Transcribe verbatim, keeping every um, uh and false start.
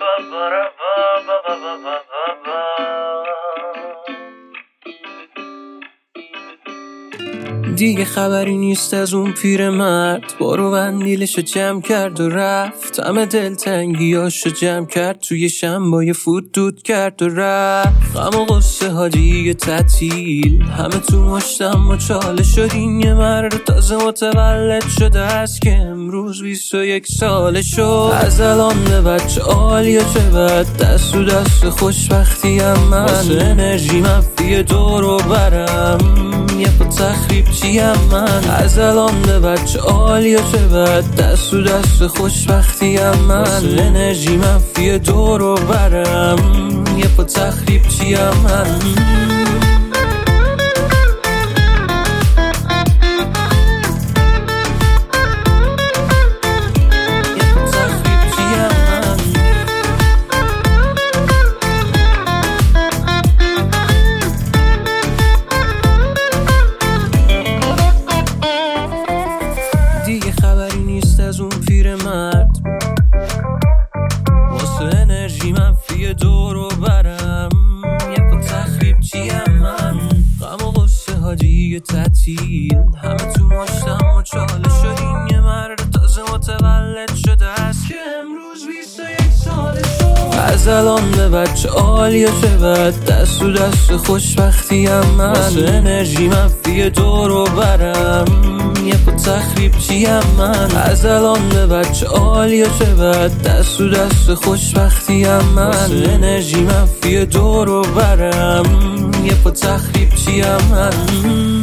دیگه خبری نیست از اون پیرمرد، بارو بندیلشو جمع کرد و رفت. همه دلتنگیاشو جمع کرد توی شنبای فوت دود کرد و رفت. غم و غصه ها دیگه تعطیل، همه تو مشتم و چاله شدین. یه مرد تازه متولد شده است که امروز بیست و یک ساله شد. از الان به بچه عالی و چه بد، دست و دست خوشبختی هم من. واسه انرژی منفی دور و برم یه پا تخریب چیم من. از الان به بچه عالی و چه بد، دست و دست خوشبختی هم من. واسه انرژی منفی دور و برم یه پا تخریب چیم من. دیگه خبری نیست از اون پیرمرد، واسه انرژی منفی دور و برم یه پا تخریب چیم من. غم و غصه ها دیگه تعطیل، همه تو مشتم و چاله شدین. یه مرد تازه متولد شده است که امروز بیست و یک ساله شد. از الان به بچه عالی و چه بد، دست و دست خوشبختی هم من. واسه انرژی منفی دور و برم یه پا تخریب چیم من. از الان به بچه عالی و چه بد، دست و دست خوشبختی هم من. واسه انرژی منفی دور و برم یه پا تخریب چیم من.